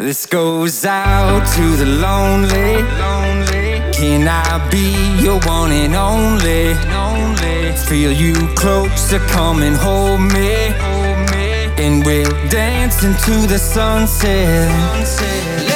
This goes out to the lonely. Can I be your one and only? Feel you closer, come and hold me, and we'll dance into the sunset.